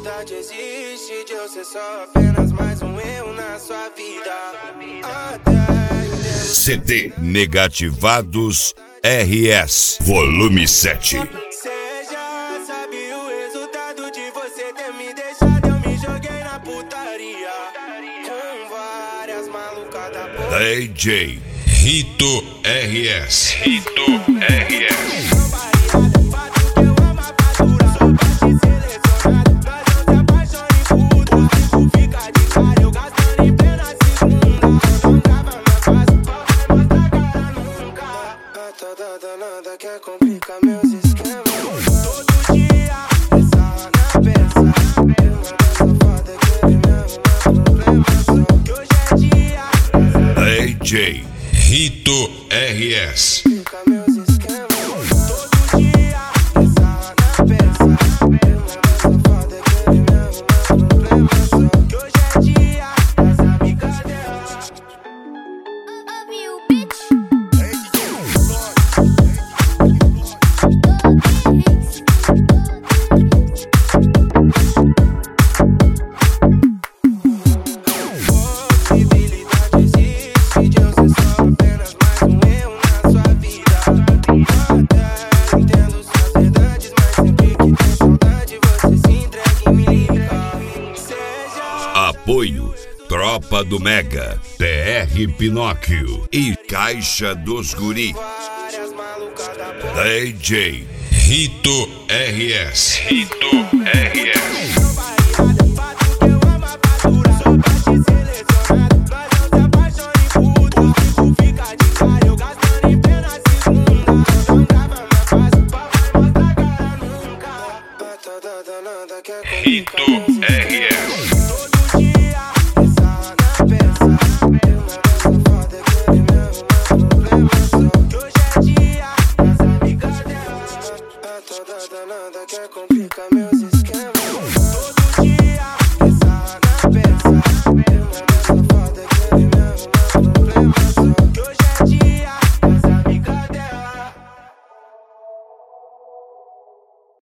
possibilidade existe de eu ser só apenas mais um erro na sua vida. Até CD Negativados RS Volume 7. Cê já sabe o resultado de você ter me deixado. Eu me joguei na putaria com várias malucas da porra. DJ Rito RS. Rito RS. Toda danada quer complicar meus esquemas. Todo dia, essa na peça. Uma dessa foda que ele me arruma problema. Só que hoje é dia. DJ Rito RS. Complica meus esquemas. Todo dia, essa na peça. Uma dessa foda que ele me arruma problema. Só que hoje é dia das amigas dela. Apoio Tropa do Mega, PR Pinóquio e Caixa dos Guri. DJ Rito RS. Rito RS. Rito RS. Toda danada quer complicar meus esquemas.